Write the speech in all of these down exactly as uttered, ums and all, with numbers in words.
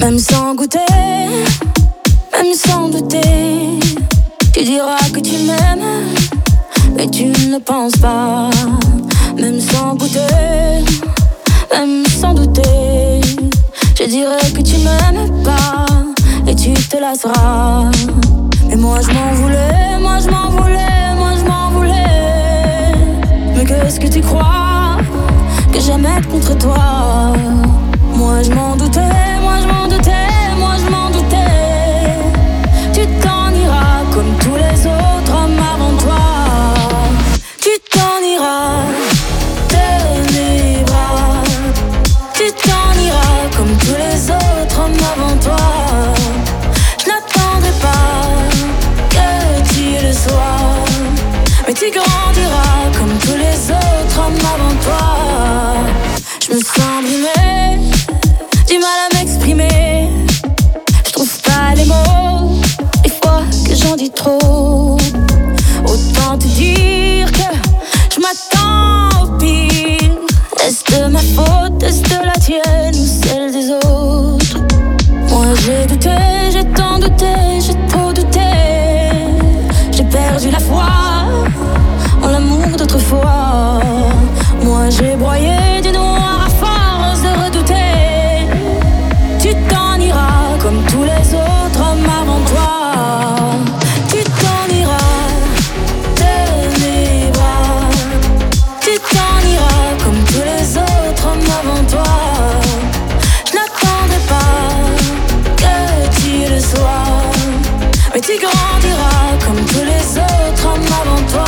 Même sans goûter, même sans douter, tu diras que tu m'aimes, mais tu ne penses pas. Même sans goûter, même sans douter, je dirais que tu m'aimes pas et tu te lasseras. Mais moi je m'en voulais, moi je m'en voulais, moi je m'en voulais. Mais qu'est-ce que tu crois que j'aime être contre toi? Moi je m'en doutais, moi je m'en doutais, moi je m'en doutais. Tu t'en iras comme tous les autres hommes avant toi. Tu t'en iras de mes bras. Tu t'en iras comme tous les autres hommes avant toi. Je n'attendrai pas que tu le sois, mais tu grandiras comme tous les autres hommes avant toi. Je me sens brimée, du mal à m'exprimer. Je trouve pas les mots, des fois que j'en dis trop. Autant te dire que je m'attends au pire. Est-ce de ma faute, est-ce de la tienne ou celle des autres? Moi j'ai douté, j'ai tant douté, j'ai trop douté. J'ai perdu la foi en l'amour d'autrefois. Moi j'ai broyé du noir à force de redouter. Tu t'en iras comme tous les autres hommes avant toi. Tu t'en iras de mes bras. Tu t'en iras comme tous les autres hommes avant toi. Je n'attendrai pas que tu le sois, mais tu grandiras comme tous les autres hommes avant toi.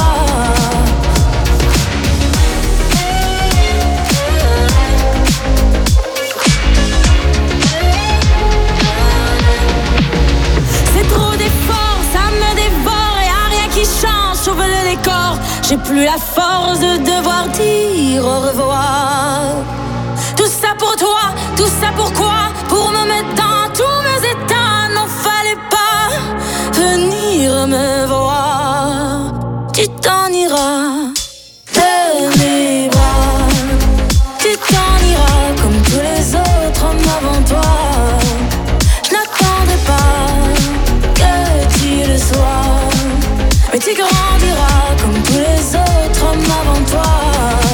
J'ai plus la force de devoir dire au revoir. Tout ça pour toi, tout ça pourquoi? Pour me mettre dans tous mes états. N'en fallait pas venir me voir. Tu t'en iras de mes bras. Tu t'en iras comme tous les autres hommes avant toi. Je n'attendrai pas que tu le sois, mais tu grandiras comme tous les autres hommes avant toi.